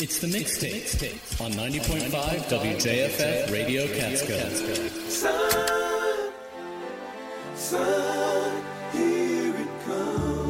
It's the mixtape on 90.5 WJFF Radio Catskill. Son, here it comes.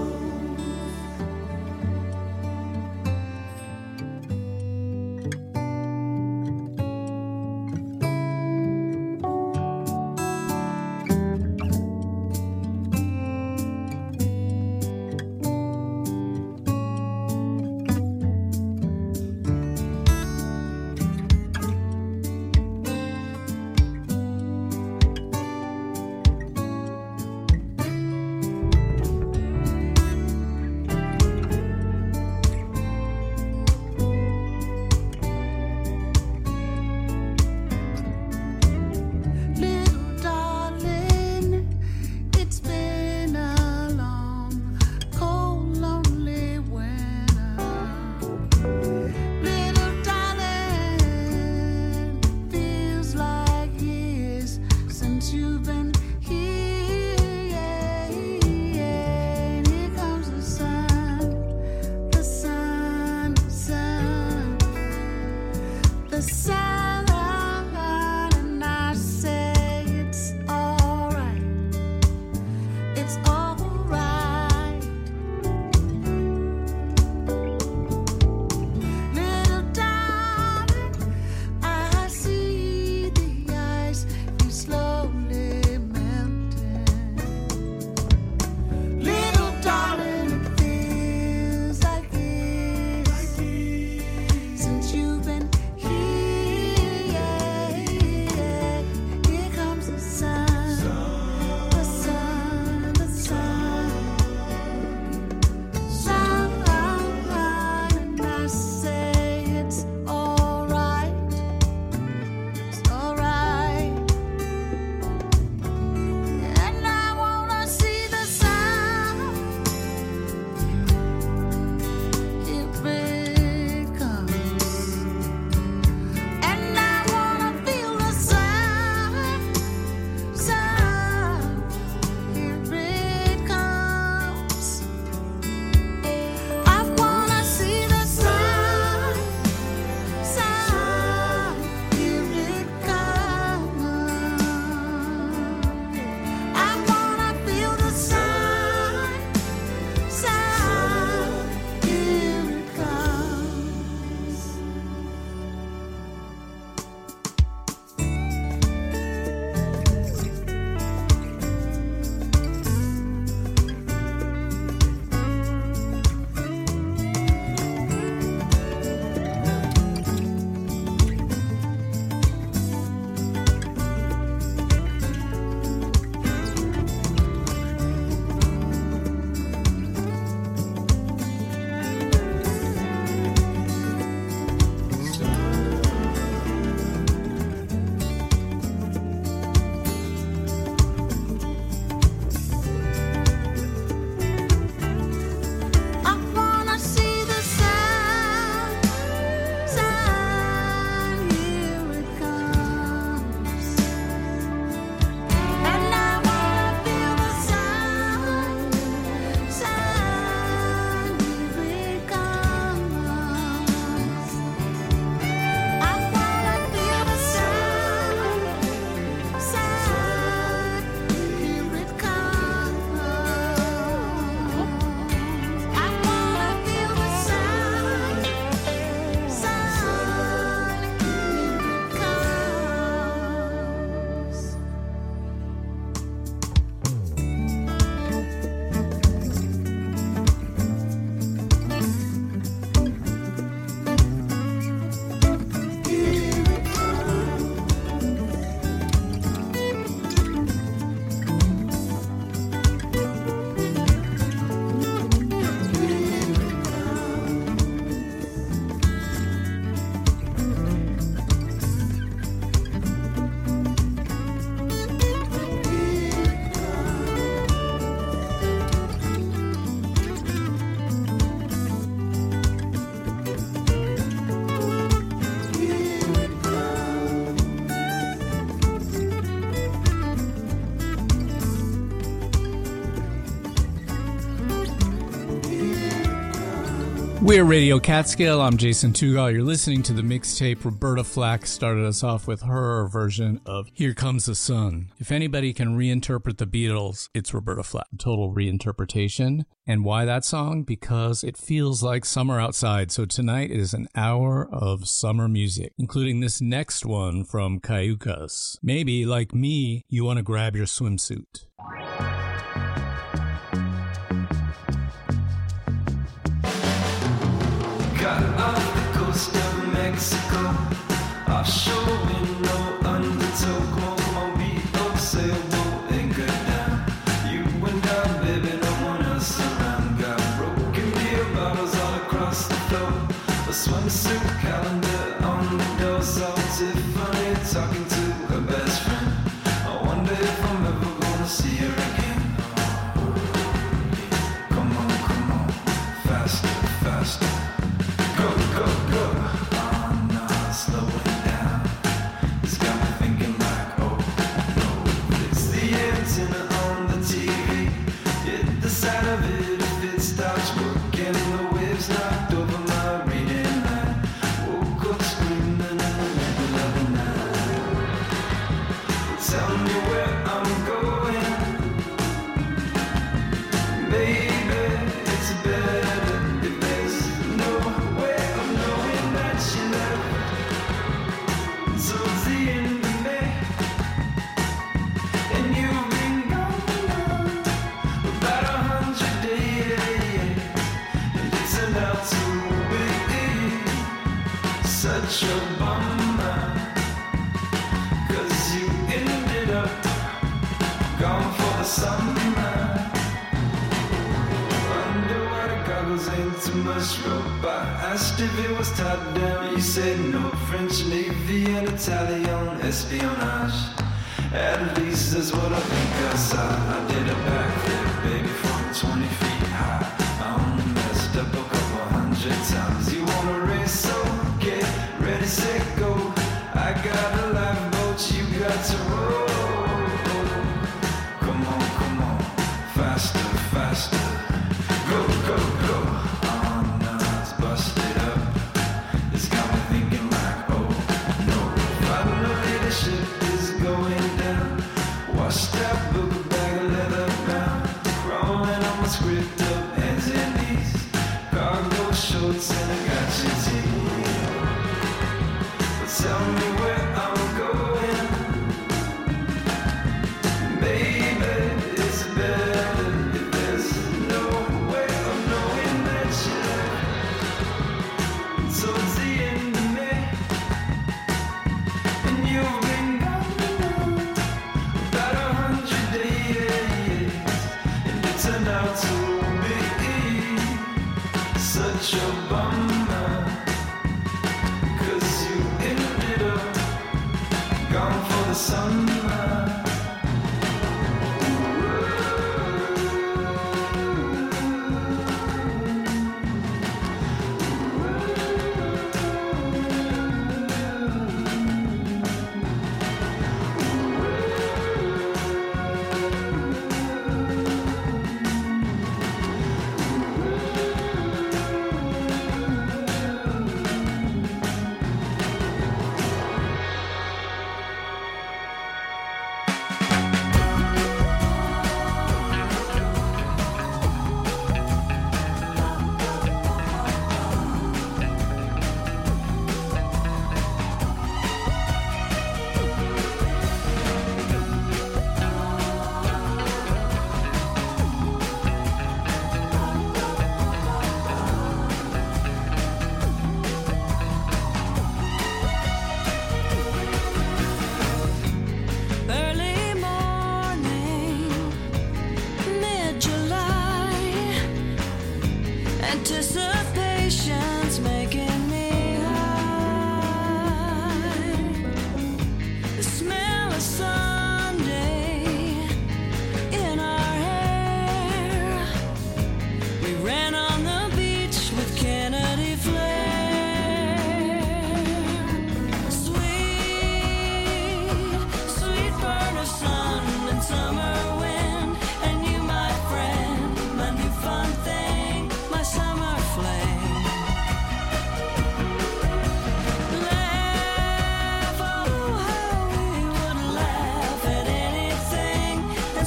We're Radio Catskill. I'm Jason Tugall. You're listening to the mixtape. Roberta Flack started us off with her version of Here Comes the Sun. If anybody can reinterpret the Beatles, it's Roberta Flack. Total reinterpretation. And why that song? Because it feels like summer outside. So tonight is an hour of summer music, including this next one from Cayucas. Maybe, like me, you want to grab your swimsuit. Got off the coast of Mexico, offshore window, undertow, come on, beat up, sailboat, anchor down. You and I, baby, no one else around. Got broken beer bottles all across the floor, a swimsuit calendar on the door, so Tiffany talking to her best friend. I wonder if I'm ever gonna see her again. Come on, faster, faster. Go, go, go, oh no, slowing down. It's got me thinking like, oh no. Fix the antenna on the TV, hit the side of it if it stops working. The waves knocked over my reading light. Woke up screaming in the middle of the night. Tell me where I'm going, baby, it's better if there's no way of knowing that she left towards the end of May. And you've been gone about 100 days, and it turned out to be such a bummer, 'cause you ended up gone for the summer. Underwater goggles ain't too much rope. I asked if it was tied down. You said no. French Navy and Italian espionage. At least that's what I think I saw. I did a backflip, baby, from 20 feet high. I only messed up a couple 100 times. You wanna race, so get ready, set, go. I got a lifeboat, you got to row. Come on, faster, faster. Go, go, go. Oh no, it's busted up. It's got me thinking like, oh no. Finally the ship is going down. Wash that book bag of leather bound. Crawling on my script up, hands and knees. Cargo shorts and a gotcha tee. But tell me where I'm going, baby, it's better if there's no way of knowing that you left towards the end of May. And you've been gone about 100 days, and it turned out to be such a bummer, 'cause you ended up gone for the summer.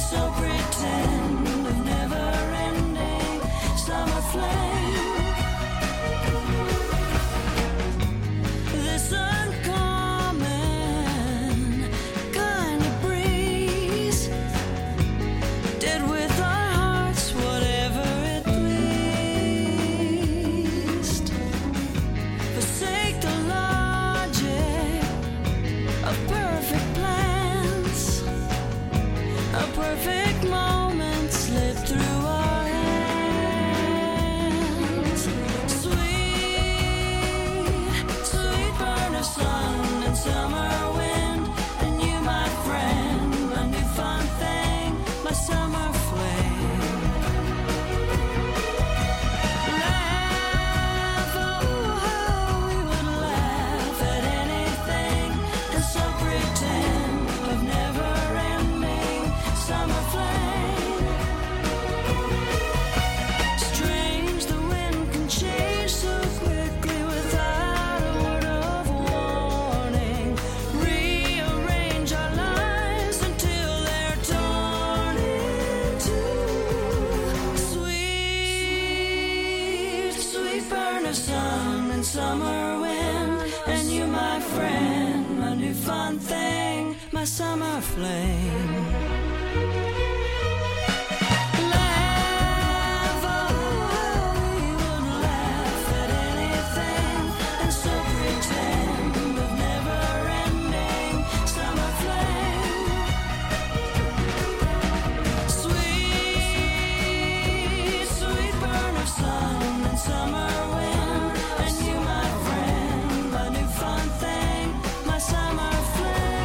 so pretend of never-ending summer flame. This uncommon kind of breeze did with our hearts whatever it pleased. Forsake the logic of perfect plans. A perfect moment slipped through our hands. Sweet, sweet burn of sun and summer wind, and you, my friend, my new fun thing, my summer flame. Laugh, oh, how we would laugh at anything, and so pretend of never-ending summer flame. Strange, the wind can change so quickly without a word of warning. Rearrange our lives until they're torn in two. Sweet, sweet burn of sun and summer wind, and you, my friend, my new fun thing, my summer flame. Laugh, oh, how we would laugh at anything, and so pretend of never-ending summer flame. Sweet, sweet burn of sun and summer wind, and you, my friend, my new fun thing, my summer flame.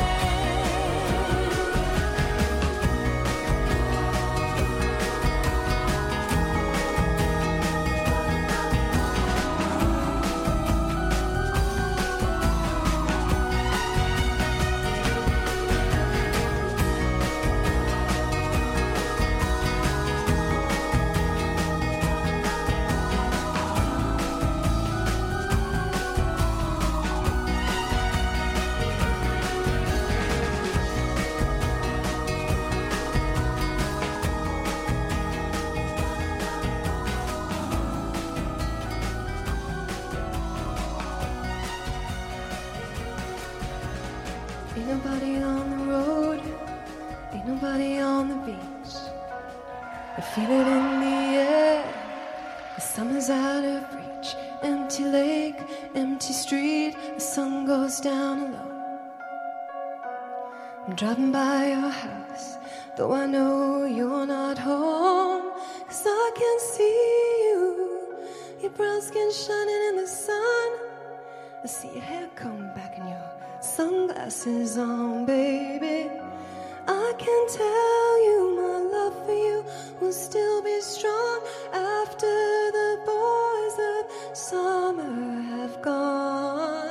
Ain't nobody on the road, ain't nobody on the beach. I feel it in the air, the summer's out of reach. Empty lake, empty street, the sun goes down low. I'm driving by your house, though I know you're not home. 'Cause I can see you, your brown skin shining in the sun. I see your hair come back and your sunglasses on, baby. I can tell you my love for you will still be strong after the boys of summer have gone.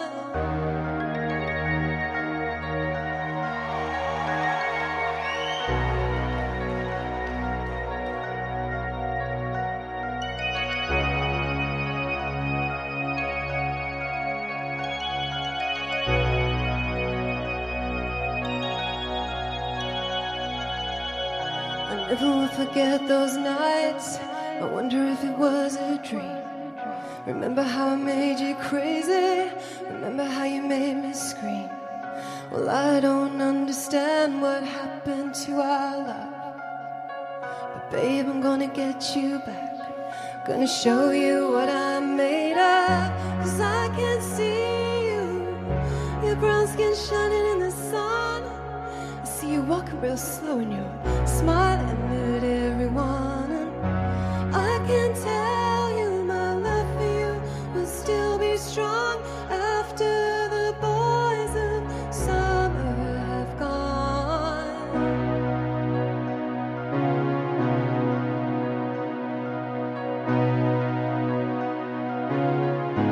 I never will forget those nights. I wonder if it was a dream. Remember how I made you crazy? Remember how you made me scream? Well, I don't understand what happened to our love, but babe, I'm gonna get you back. Gonna show you what I'm made of. 'Cause I can see you, your brown skin shining in the sun. I see you walking real slow and you're smiling at everyone. And I can tell you my love for you will still be strong after the boys of summer have gone. I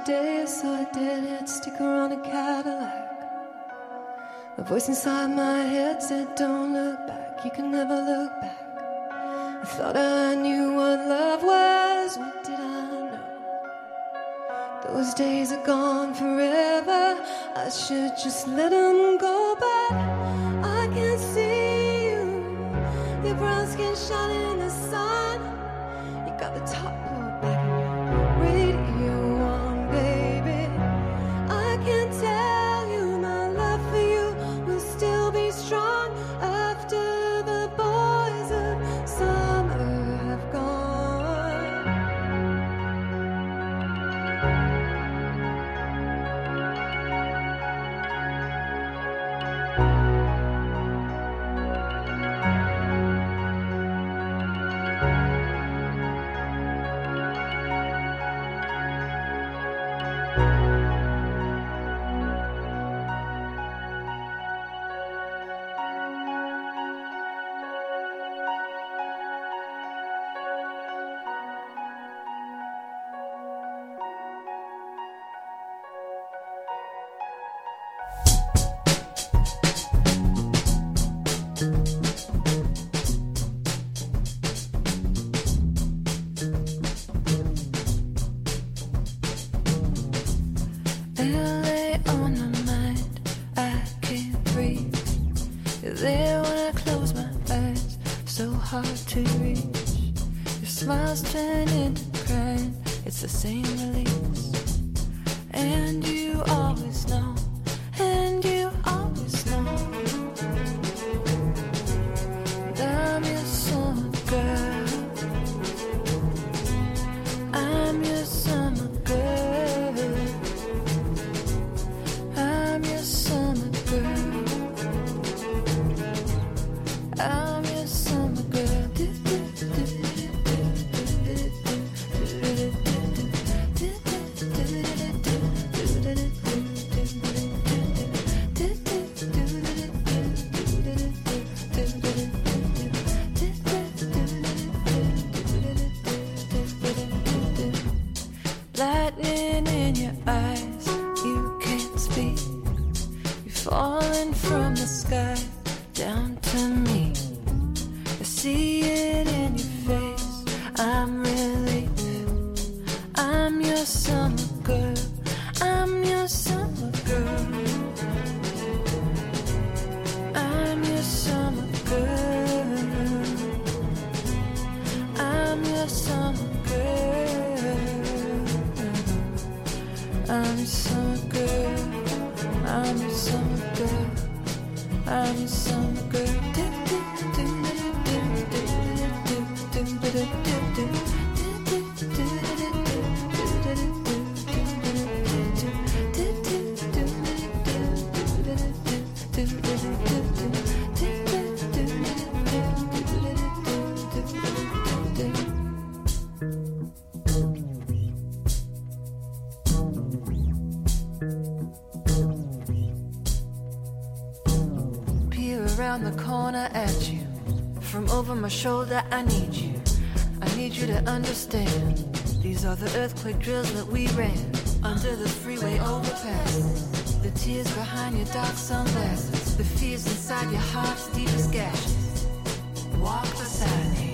day I saw a deadhead sticker on a Cadillac. A voice inside my head said, don't look back, you can never look back. I thought I knew what love was, what did I know? Those days are gone forever, I should just let them go. But I can see you, your brown skin shining in the sun. You got the top pulled back and your radio on, baby. I can tell you my love for you will still be strong after the boys of summer have gone. LA on my mind, I can't breathe. You're there when I close my eyes, so hard to reach. Your smiles turn into crying, it's the same release. And you always know, and you always know that I'm your summer girl. I'm your summer girl. I'm your summer girl. I'm your summer girl. Lightning in your eyes, you can't speak. You're falling from the sky down to me. I see it in your face, I'm relief. I'm your summer girl, I'm your summer girl. I'm your summer girl. I'm your summer girl. I'm your summer girl. I'm your summer girl. I'm your summer girl. Peer around the corner at you. From over my shoulder, I need you. I need you to understand. These are the earthquake drills that we ran under the freeway overpass. The tears behind your dark sunglasses, the fears inside your heart's deepest gashes. Walk beside me,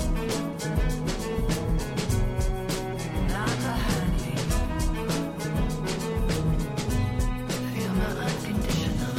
not behind me. Feel my unconditional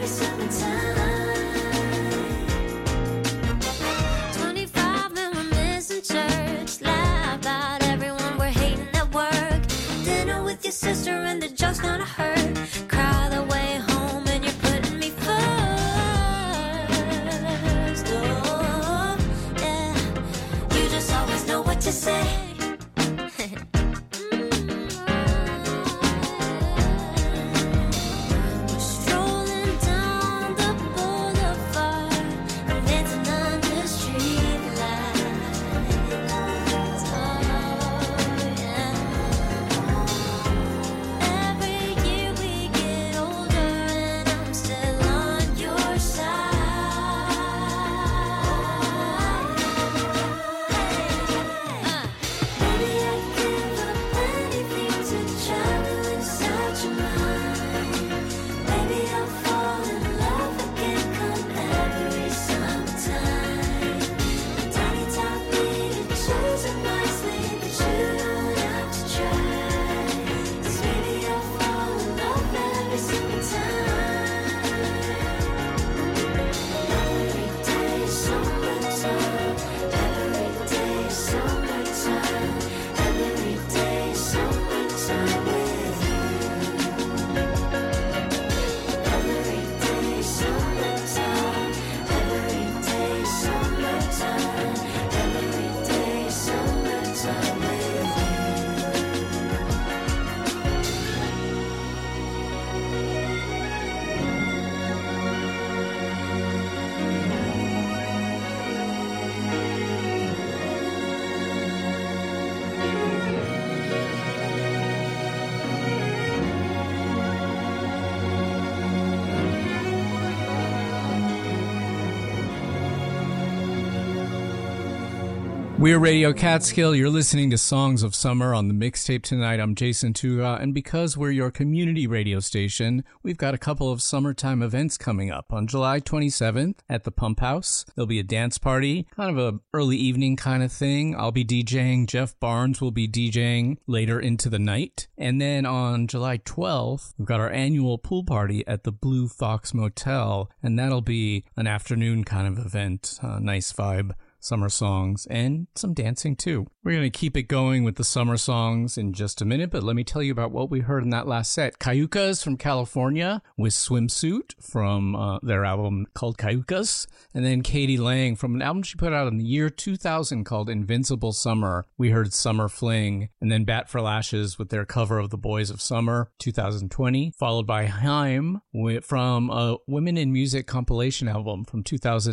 We're Radio Catskill. You're listening to Songs of Summer on the mixtape tonight. I'm Jason Tuga, and because we're your community radio station, we've got a couple of summertime events coming up. On July 27th at the Pump House, there'll be a dance party, kind of a early evening kind of thing. I'll be DJing. Jeff Barnes will be DJing later into the night. And then on July 12th, we've got our annual pool party at the Blue Fox Motel, and that'll be an afternoon kind of event. Nice vibe. Summer songs, and some dancing too. We're going to keep it going with the summer songs in just a minute, but let me tell you about what we heard in that last set. Cayucas from California with Swimsuit from their album called Cayucas, and then Katie Lang from an album she put out in the year 2000 called Invincible Summer. We heard Summer Fling, and then Bat for Lashes with their cover of The Boys of Summer, 2020, followed by Haim from a Women in Music compilation album from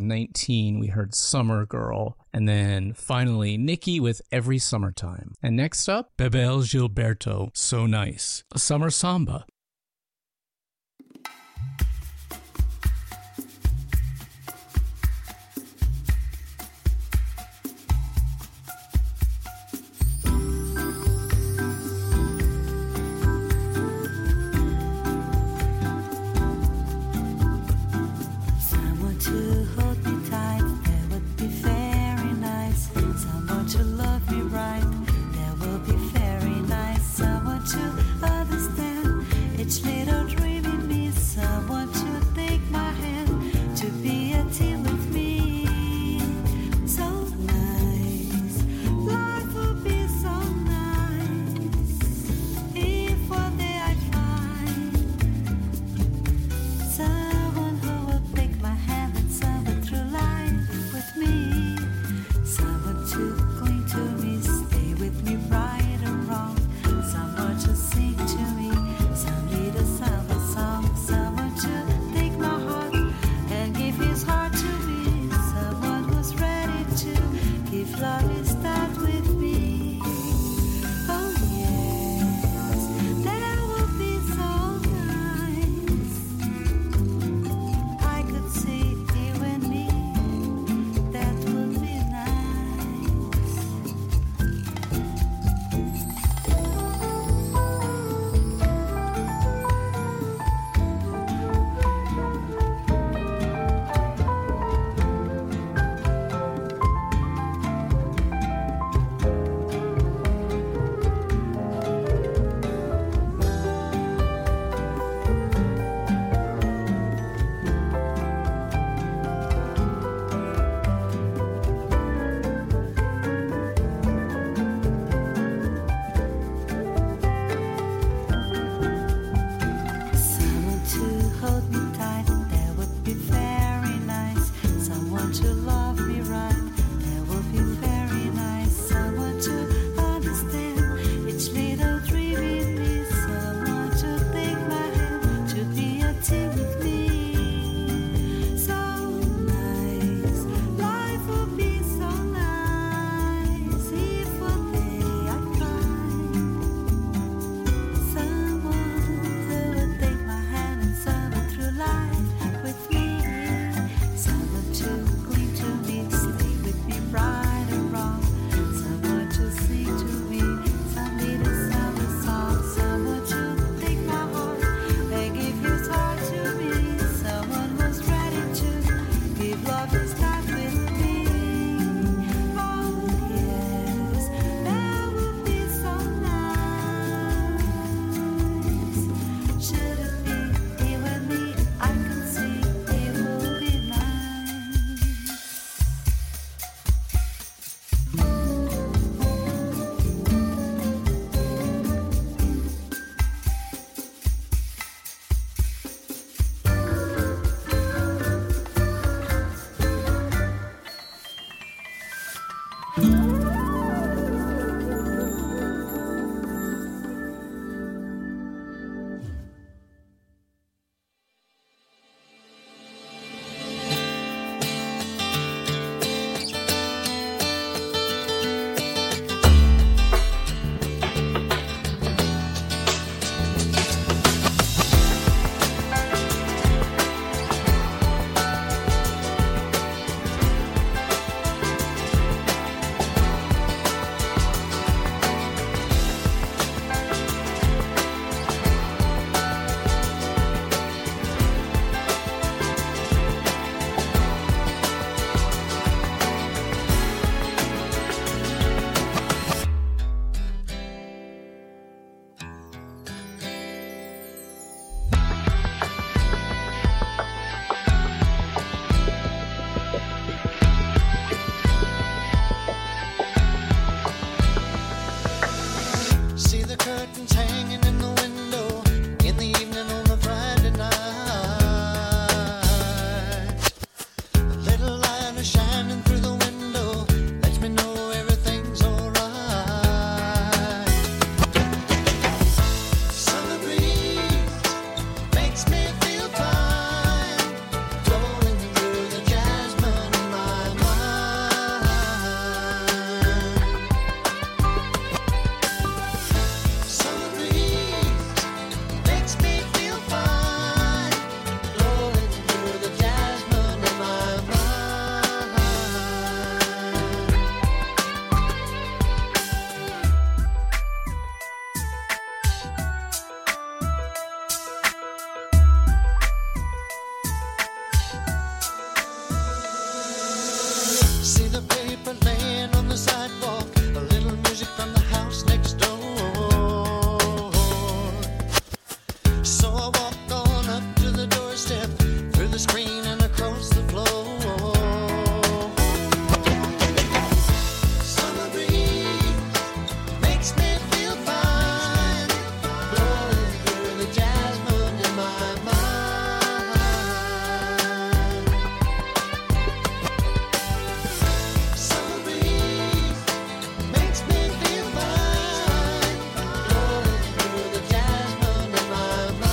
2019. We heard Summer Girl. And then finally, Nikki with Every Summertime. And next up, Bebel Gilberto, So Nice, a summer samba. Someone to hold me tight, that would be very nice. Someone to love me right, that will be very nice. Someone to understand the screen and across the floor. Summer breeze makes me feel fine, blowing through the jasmine in my mind. Summer breeze makes me feel fine, blowing through the jasmine in my mind.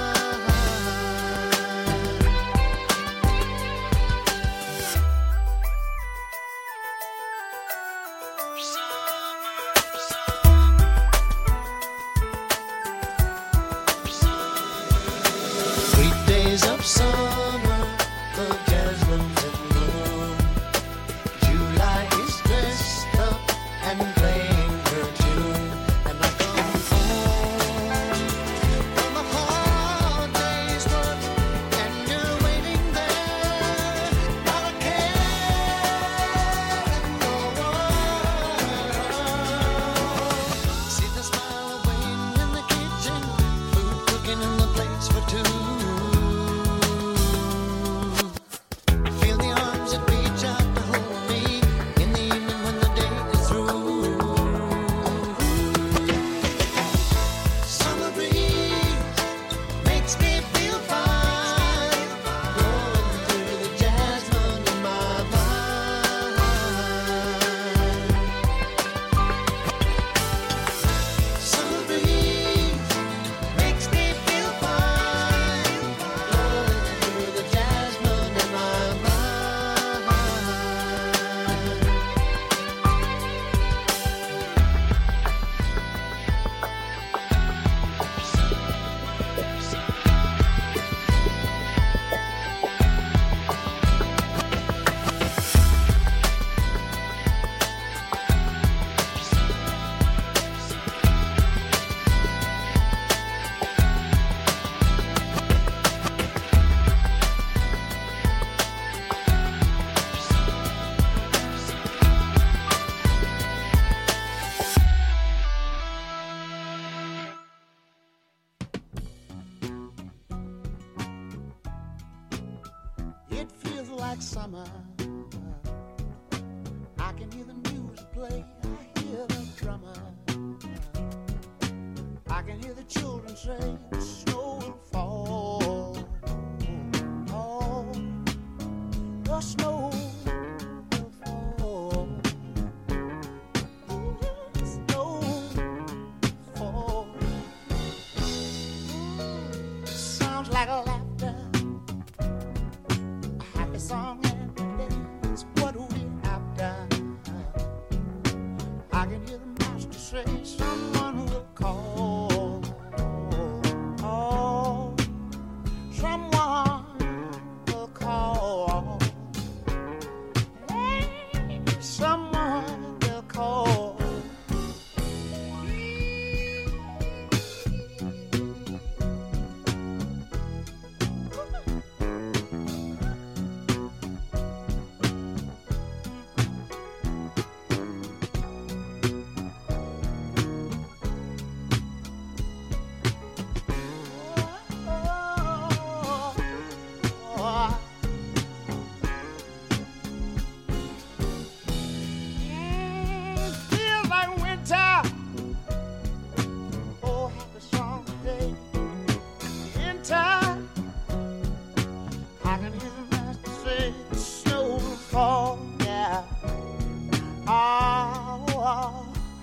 Sweet days of summer, the jasmine's in bloom. July is dressed up and playing her tune. And I come home from a hard day's work, and you're waiting there, not a care in the world. See the smile waiting in the kitchen, food cooking in the plates for two. Feel the arms that reach out to hold me in the evening when the day is through. Summer breeze makes me feel fine, blowing through the jasmine in my mind. Summer breeze makes me feel fine, blowing through the jasmine in my mind. It feels like summer. I can hear the music play. I hear the drummer. I can hear the children say the snow will fall. Oh, the snow will fall. The snow will fall. Sounds like laughter, a happy song, and that's what we're after. I can hear the master say someone will call. Oh, someone will call. Hey, someone will call. Feels like winter. Oh, happy song today. In time, I can hear the master say the snow will fall. Yeah. Oh,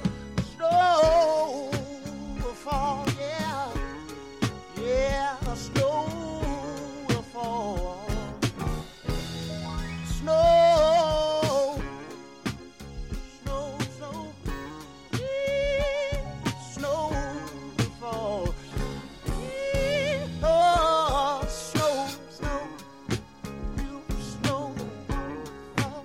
snow will fall. Yeah. Yeah, the snow will fall. Snow, snow, snow, snow will fall. Oh, snow, snow, snow will fall.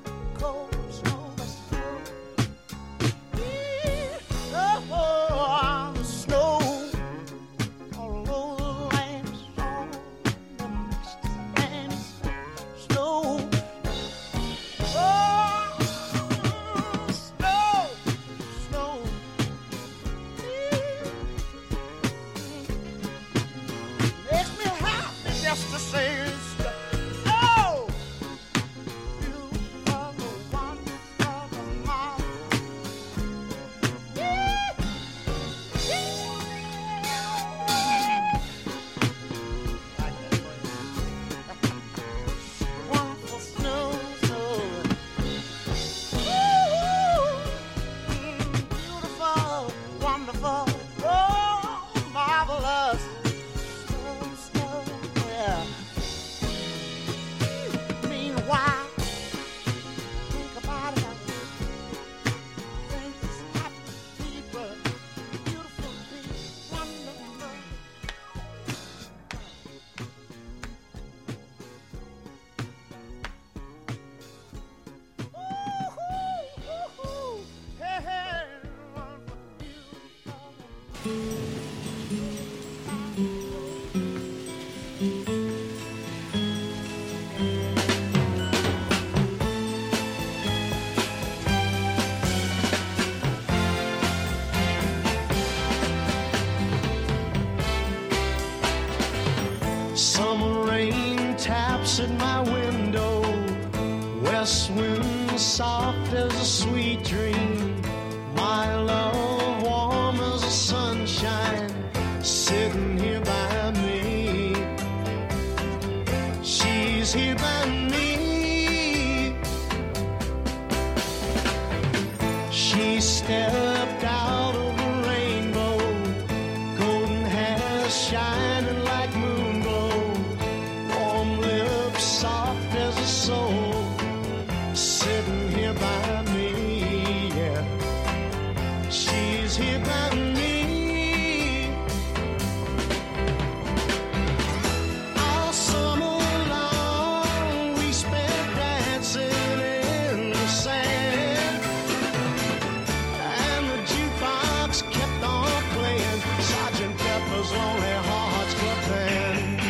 my window, west wind soft as a sweet dream, my love warm as the sunshine, sitting here by me. She's here by me. She stepped out of the rainbow, golden hair shining like moon glow, warm lips soft as a soul, sitting here by me, yeah. She's here by me. All summer long we spent dancing in the sand, and the jukebox kept on playing Sergeant Pepper's Lonely Hearts Club Band.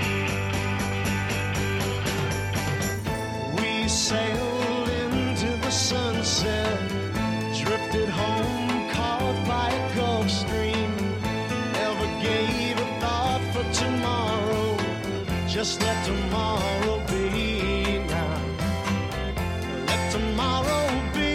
We sailed into the sunset, drifted home caught by a Gulf Stream, never gave a thought for tomorrow, just let tomorrow be now. Let tomorrow be.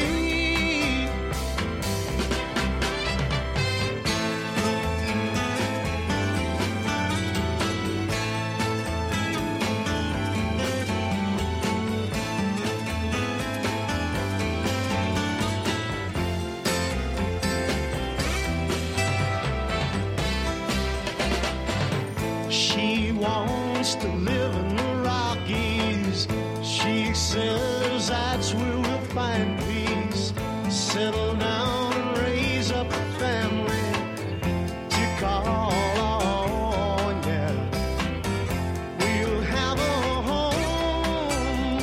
She wants to live in the Rockies. She says that's where we'll find peace. Settle down and raise up a family to call on, yeah. We'll have a home.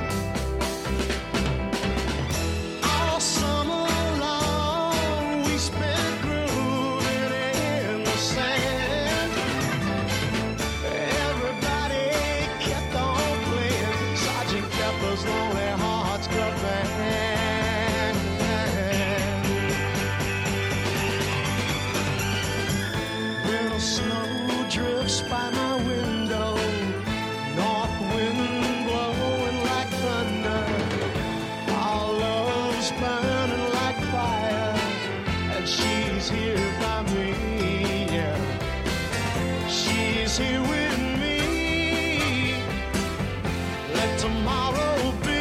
All summer long we spent grooving in the sand. Everybody kept on playing Sergeant Pepper's Lonely Hearts Club Band. When the snow drifts by my window, north wind blowing like thunder, our love's burning like fire, and she's here by me, yeah. She's here with me. Let tomorrow be.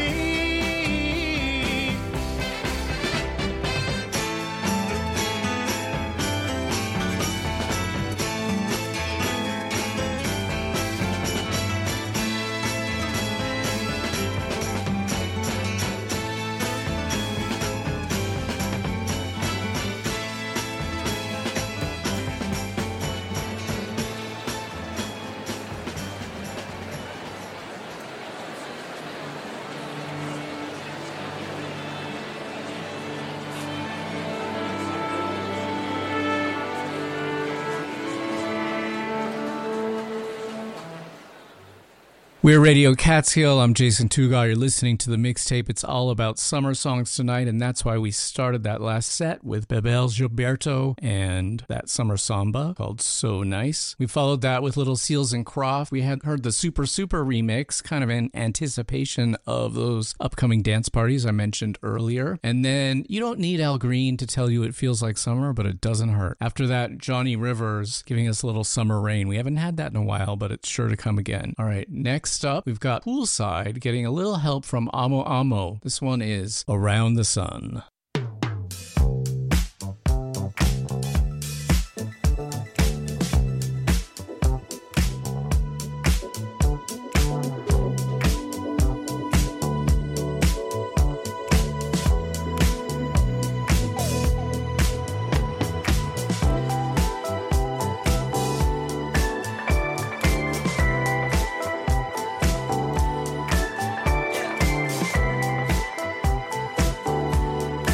We're Radio Catskill. I'm Jason Tugal. You're listening to the mixtape. It's all about summer songs tonight, and that's why we started that last set with Bebel Gilberto and that summer samba called So Nice. We followed that with Little Seals and Croft. We had heard the Super Super remix, kind of in anticipation of those upcoming dance parties I mentioned earlier. And then You Don't Need Al Green to Tell You It Feels Like Summer, but it doesn't hurt. After that, Johnny Rivers giving us a little summer rain. We haven't had that in a while, but it's sure to come again. All right, next up, we've got Poolside getting a little help from Amo Amo. This one is Around the Sun. Yeah.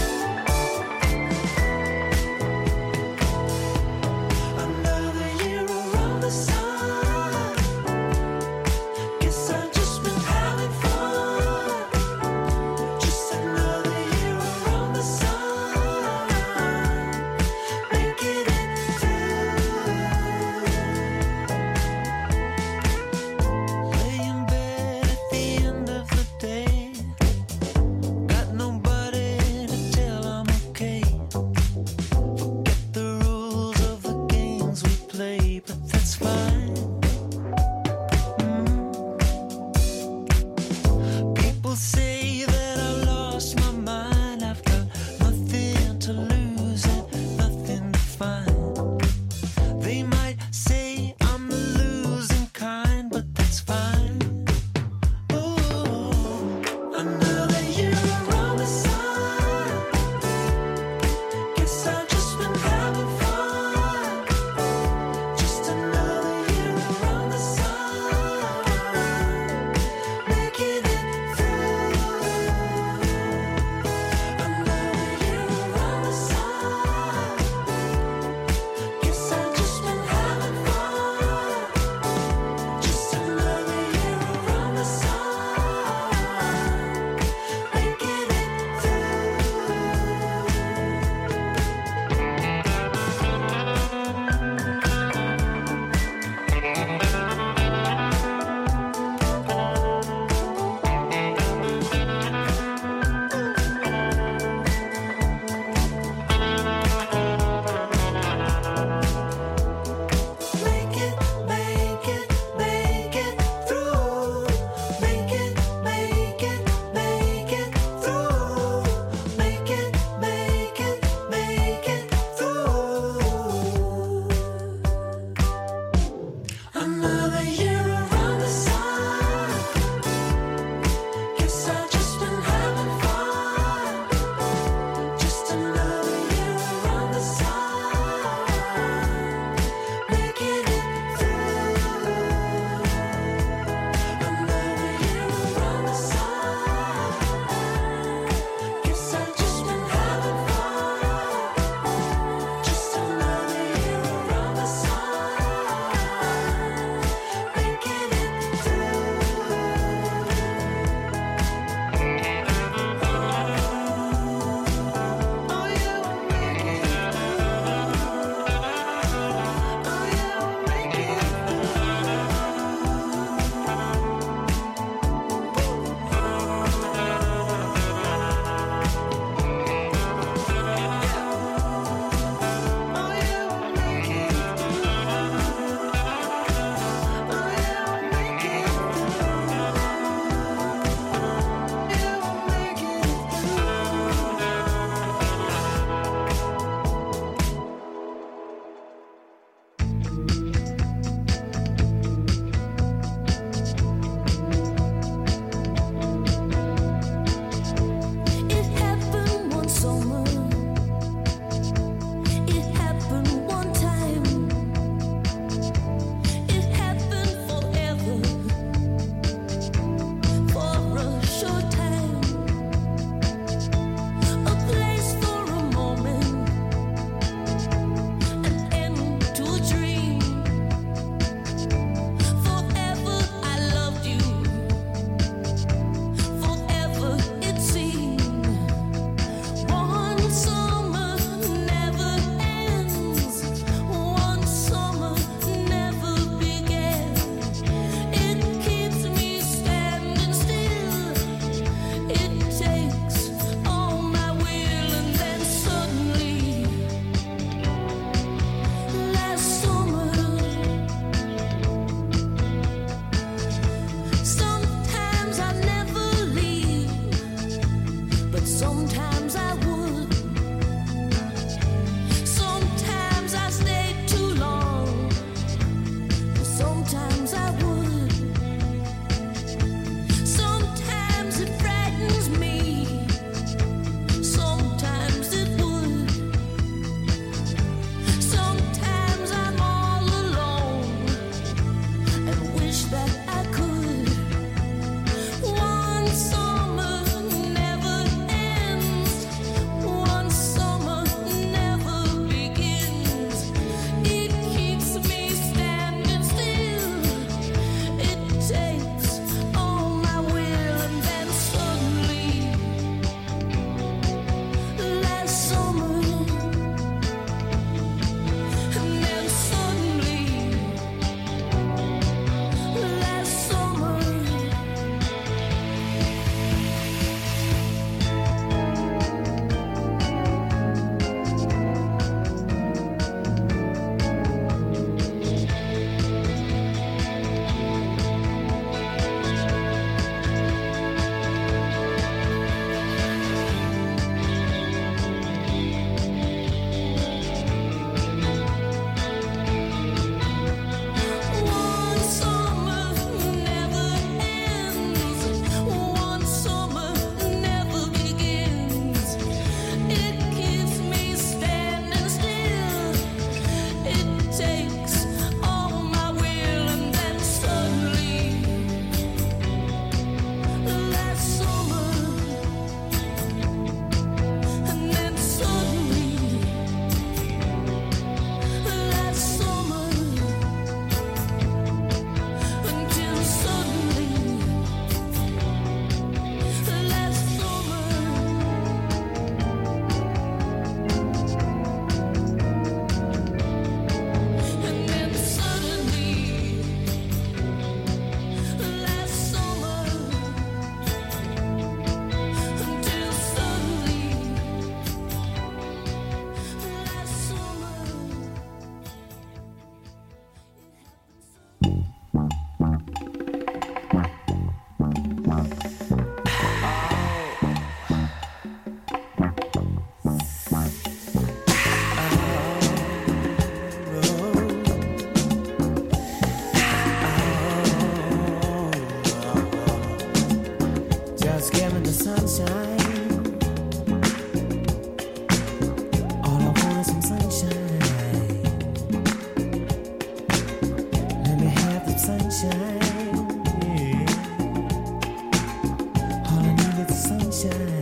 sunshine.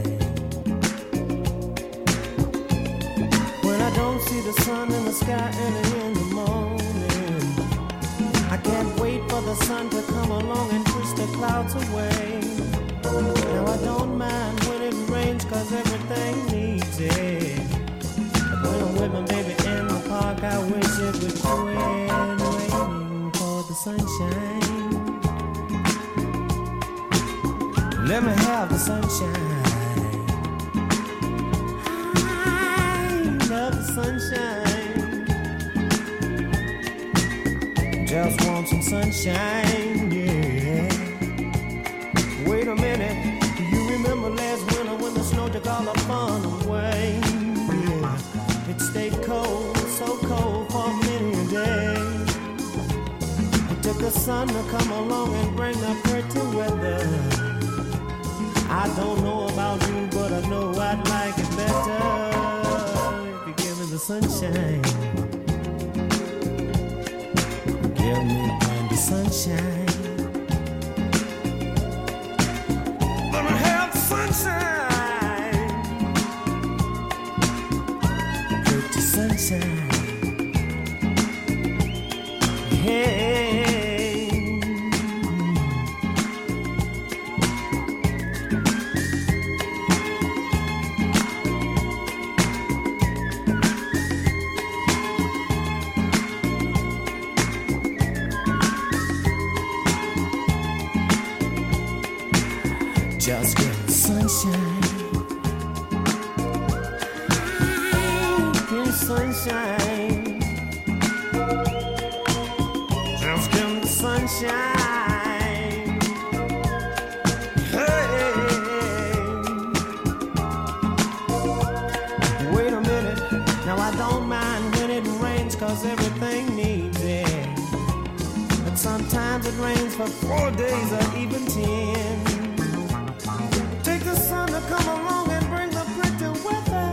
When I don't see the sun in the sky early in the morning, I can't wait for the sun to come along and push the clouds away. Now I don't mind when it rains, cause everything needs it. But when I'm with my baby in the park, I wish it would quit raining for the sunshine. Let me have the sunshine. I love the sunshine. Just want some sunshine, yeah. Wait a minute, do you remember last winter when the snow took all the fun away? Yeah. It stayed cold, so cold for many a day. It took the sun to come along and bring the pretty weather. I don't know about you, but I know I'd like it better if you give me the sunshine. Give me the sunshine. Let me have the sunshine. Pretty sunshine. Hey. Just give me sunshine. Give me sunshine. Just give me sunshine. Hey. Wait a minute. Now I don't mind when it rains, cause everything needs it. But sometimes it rains for 4 days or even 10. Come along and bring the pretty weather.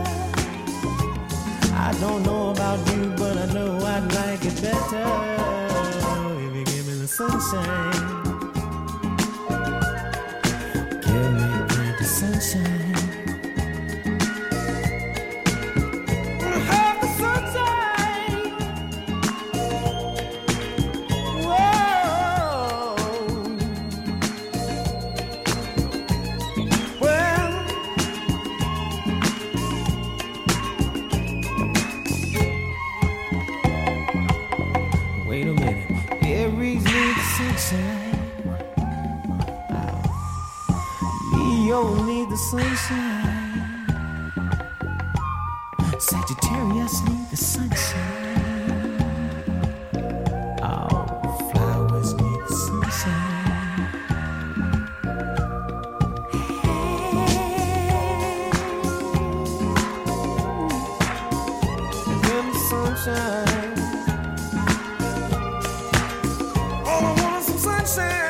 I don't know about you, but I know I'd like it better if you give me the sunshine. Give me the sunshine. Have the sunshine. Whoa. Well, wait a minute, Aries need the sunshine. Leo need the sunshine. Sagittarius need the sunshine. Oh, flowers need the sunshine. Give me sunshine. All I want is some sunshine.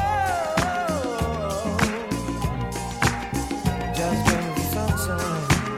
Just give me sunshine.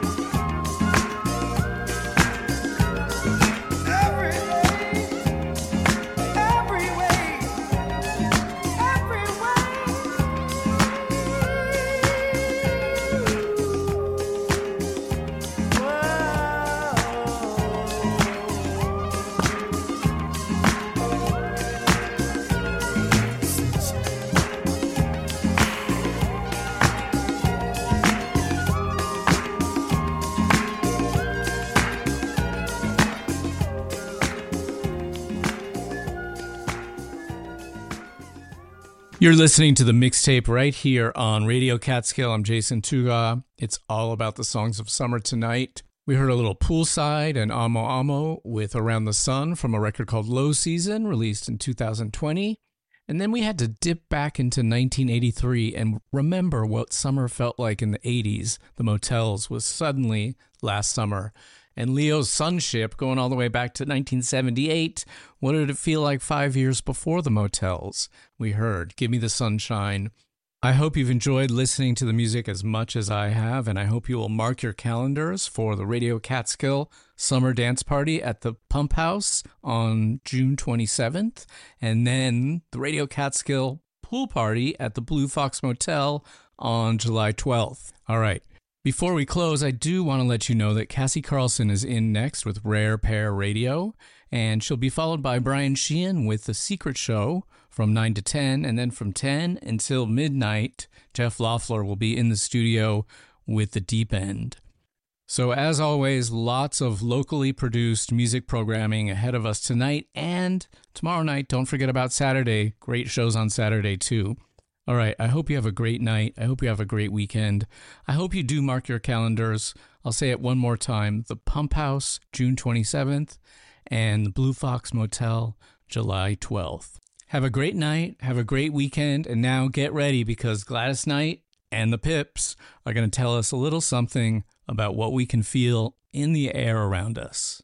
You're listening to the mixtape right here on Radio Catskill. I'm Jason Tuga. It's all about the songs of summer tonight. We heard a little Poolside and Amo Amo with Around the Sun from a record called Low Season, released in 2020. And then we had to dip back into 1983 and remember what summer felt like in the 80s. The Motels was suddenly last summer. And Leo's Sunship, going all the way back to 1978, what did it feel like 5 years before the Motels? We heard Give Me the Sunshine. I hope you've enjoyed listening to the music as much as I have, and I hope you will mark your calendars for the Radio Catskill Summer Dance Party at the Pump House on June 27th, and then the Radio Catskill Pool Party at the Blue Fox Motel on July 12th. All right. Before we close, I do want to let you know that Cassie Carlson is in next with Rare Pair Radio, and she'll be followed by Brian Sheehan with The Secret Show from 9 to 10, and then from 10 until midnight, Jeff Loeffler will be in the studio with The Deep End. So as always, lots of locally produced music programming ahead of us tonight and tomorrow night. Don't forget about Saturday. Great shows on Saturday, too. All right, I hope you have a great night. I hope you have a great weekend. I hope you do mark your calendars. I'll say it one more time. The Pump House, June 27th, and the Blue Fox Motel, July 12th. Have a great night. Have a great weekend. And now get ready because Gladys Knight and the Pips are going to tell us a little something about what we can feel in the air around us.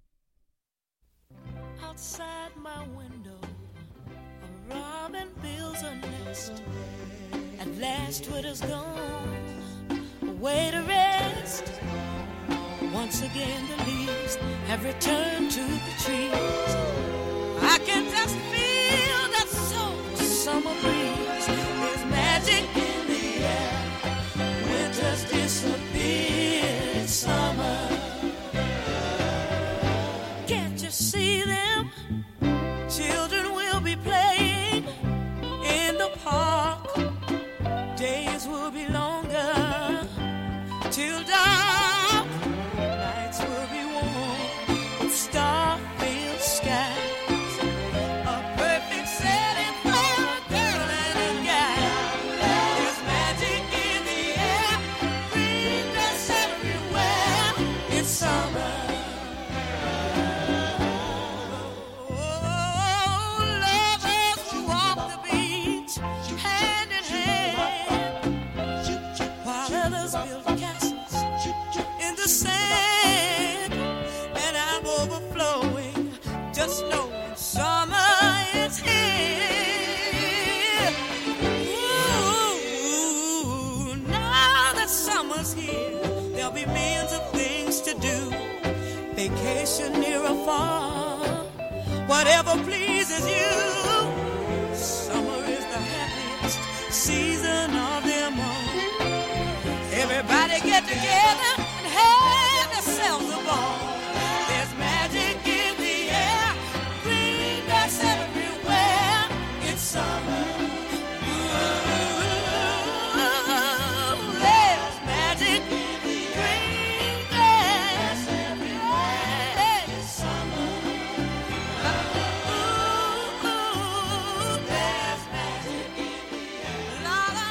Outside my window, a robin builds a nest. At last winter's gone, away to rest. Once again the leaves have returned to the trees. I can just feel that soft summer breeze. There's magic in the air. Winter's disappeared in summer. Can't you see them? Children will be playing in the park. Days will be longer till dark. Nights will be warm with star-filled skies. A perfect setting for a girl and a guy. There's magic in the air, green grass everywhere. It's summer. Oh, lovers will walk the beach hand in hand, while others build castles in the sand. And I'm overflowing, just knowing summer is here. Ooh, now that summer's here, there'll be millions of things to do. Vacation near or far, whatever pleases you. Summer is the happiest season of them all. Everybody get together and have themselves a ball. There's magic in the air, green grass everywhere. It's summer. Ooh, there's magic in the green grass everywhere. It's summer. Ooh, there's magic in the air. La la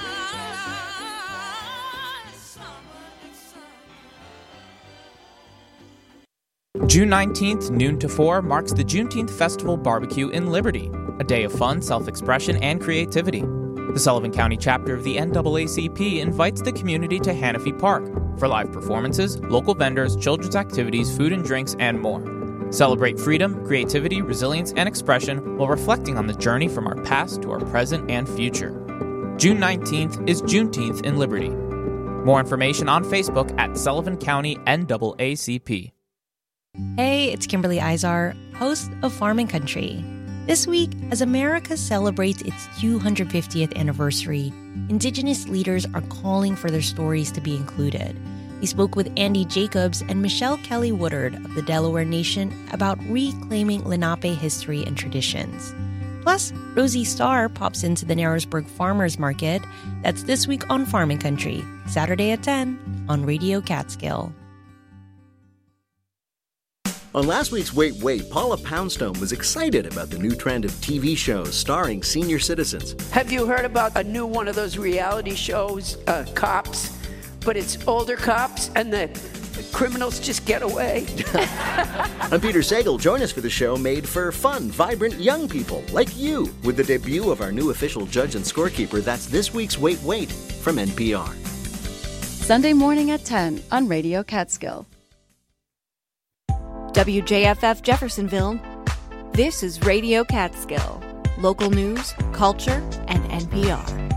la, it's summer, it's summer. June 19th, noon to 4, marks the Juneteenth Festival Barbecue in Liberty, a day of fun, self-expression, and creativity. The Sullivan County chapter of the NAACP invites the community to Hannafy Park for live performances, local vendors, children's activities, food and drinks, and more. Celebrate freedom, creativity, resilience, and expression while reflecting on the journey from our past to our present and future. June 19th is Juneteenth in Liberty. More information on Facebook at Sullivan County NAACP. Hey, it's Kimberly Izar, host of Farm and Country. This week, as America celebrates its 250th anniversary, Indigenous leaders are calling for their stories to be included. We spoke with Andy Jacobs and Michelle Kelly Woodard of the Delaware Nation about reclaiming Lenape history and traditions. Plus, Rosie Starr pops into the Narrowsburg Farmers Market. That's this week on Farm and Country, Saturday at 10 on Radio Catskill. On last week's Wait, Wait, Paula Poundstone was excited about the new trend of TV shows starring senior citizens. Have you heard about a new one of those reality shows, Cops? But it's older cops and the criminals just get away. I'm Peter Sagal. Join us for the show made for fun, vibrant young people like you with the debut of our new official judge and scorekeeper. That's this week's Wait, Wait from NPR. Sunday morning at 10 on Radio Catskill. WJFF Jeffersonville. This is Radio Catskill. Local news, culture, and NPR.